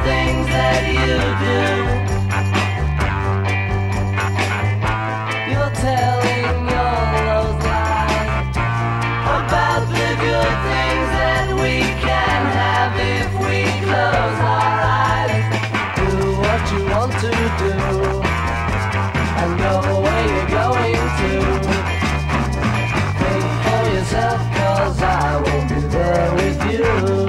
things that you do. You're telling all those lies about the good things that we can have if we close our eyes. Do what you want to do and go where you're going to. Think for yourself, 'cause I won't be there with you.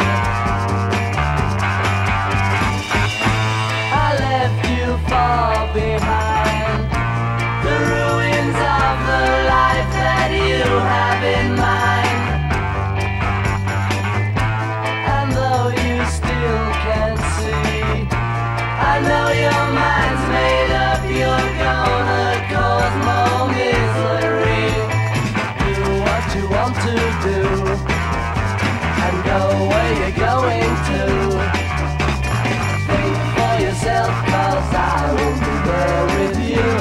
I left you far behind, the ruins of the life that you have in mind. And though you still can't see, I know your mind's made up, you're gonna cause more misery. Do what you want to do and go where you're going to. Think for yourself, 'cause I won't be there with you.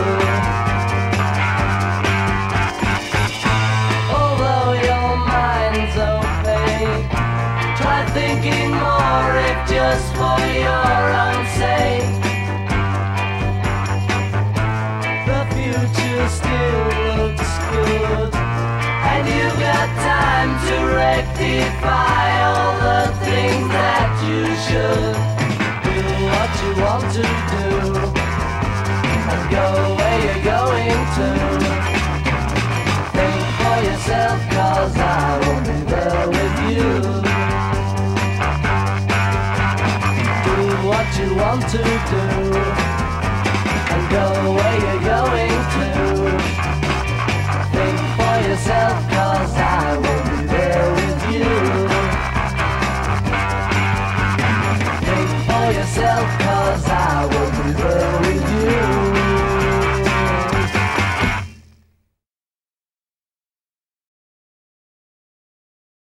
Although your mind's opaque, try thinking more if just for your own sake. The future still looks good, and you've got time to rectify all the things that you should. Do what you want to do and go where you're going to. Think for yourself, 'cause I won't be there with you. Do what you want to do and go where you're going to. Think for yourself, 'cause I won't be there with you. Think for yourself.